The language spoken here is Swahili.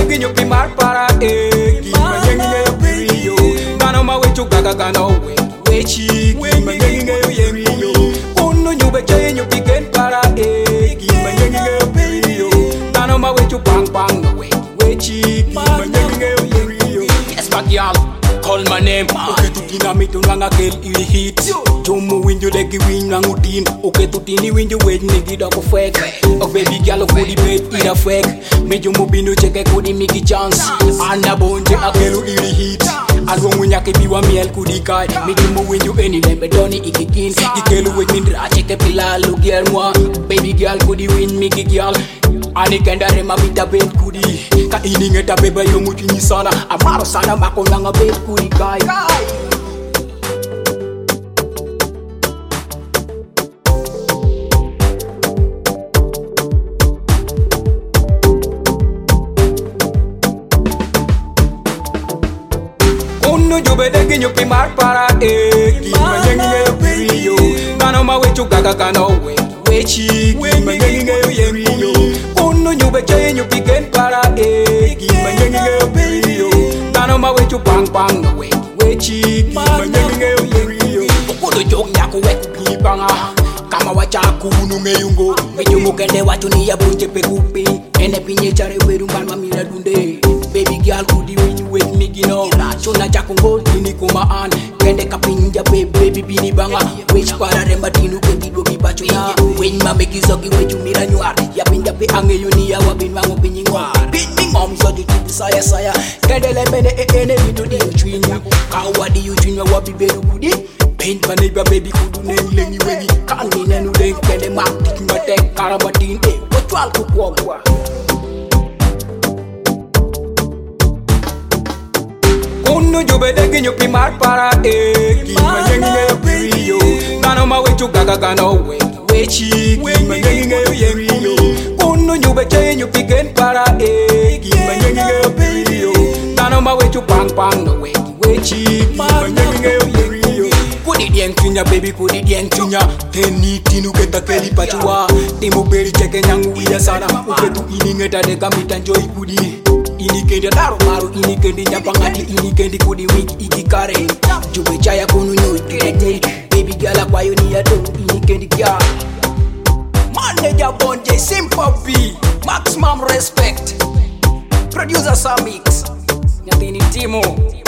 degi nyupi mar para Gimanyengi yo pirio Gano ma wechu gaga gano wechi Gimanyengi yo yeriyo Uno nyube chaye nyupi gen para Gimanyengi yo pirio Gano ma wechu bang bang wechi Gimanyengi yo yeriyo Yes magyal call my name okay tutina mitu nanga girl ili hit Jomu winju degi win nangu tin okay tutini winju wait nigi doko fake oh baby girl kudi bet ida fake meju mubinu cheke kudi migi chance ana bonje akelu ili hit Alwongu nyake biwa miel kudi kai meju mu winju eni lembe doni ikikin ikelu wait mindra cheke pilalu germwa baby girl kudi win migi girl Ani kendare mabita bet kudi Ka ini ngeta beba yongu chini sana Amaro sana mako nanga bet kudi kai Unu jube degi nyupi mar para Gimanyengi yo pirio Gano ma wechu gaga gano wechi Gimanyengi yo yeriyo Uno nyube chaye nyupi gen para Gimanyengi yo pirio Gano ma wechu bang bang wechi Gimanyengi yo yeriyo Kukudo jok nyako weku kibanga Kama wachaku ununge yungo Mejumu kende wachu ni ya bunje pekupi Ene pinye chare weru mbalma mila dunde Baby girl kudi winyu wet migino Chona chako ngol tini kumaan Kende kapinja baby bini banga Wech para remba tinu kentido kibacho ya Wen mamekizogi wechu mira nyuar Ya pinja pe ange yuni ya wabin wango pinyingwar Pinyingom soju tipu saya saya Kende lemene ene vitu di uchwinyu Kawadi uchwinyu wabi beru kudi Paint my neighbor baby kudu neng lengi wengi Kani nenu deng kende mak tiki matek Karabatin wachwal kukwagwa Uno jube degi nyupi mar para Gimanyengi yo pirio Gano ma wechu gaga gano wechi Gimanyengi yo yeriyo Uno nyube chaye nyupi gen para Gimanyengi yo pirio Gano ma wechu bang bang wechi Gimanyengi yo yeriyo Kudi dieng tunya baby kudi dieng tunya Teni tinu keta keli pachua Timu beri cheke nyangu wida sana Uketu ini ngeta deka mitanjoi kudi Ini kendi daro maru ini kendi nyapangati ini kendi kudi wiki iki kare Jube chaya kunu nyu kendi baby gala kwa yoni ya do ini kendi kya Manager Bonje Simple B maximum respect Producer Samix Nyatini Timo